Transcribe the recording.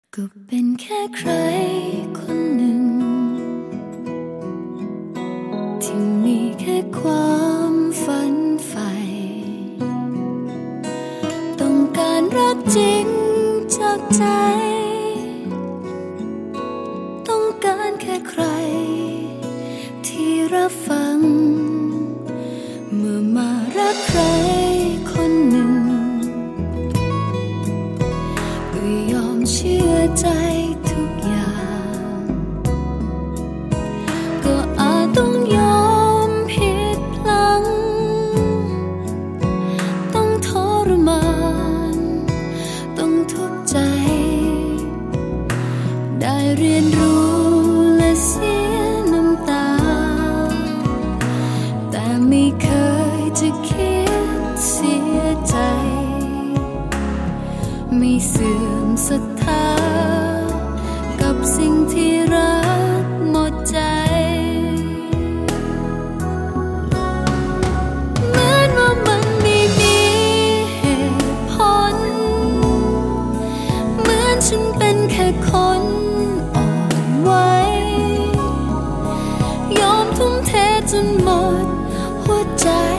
ก็เป็นแค่ใครคนหนึ่งที่มีแค่ความฝันใฝ่ต้องการรักจริงจากใจต้องการแค่ใครที่รับฟังเมื่อมารักใครคนหนึ่งก็ยอมเชื่อใจทุกอย่างก็อาจต้องยอมผิดพลั้งต้องทรมานต้องทุกข์ใจได้เรียนรู้และเสียน้ำตาแต่ไม่เคยจะคิดเสียใจไม่เสื่อมศรัทธากับสิ่งที่รักหมดใจเหมือนว่ามันไม่มีเหตุผลเหมือนฉันเป็นแค่คนอ่อนไหวยอมทุ่มเทจนหมดหัวใจ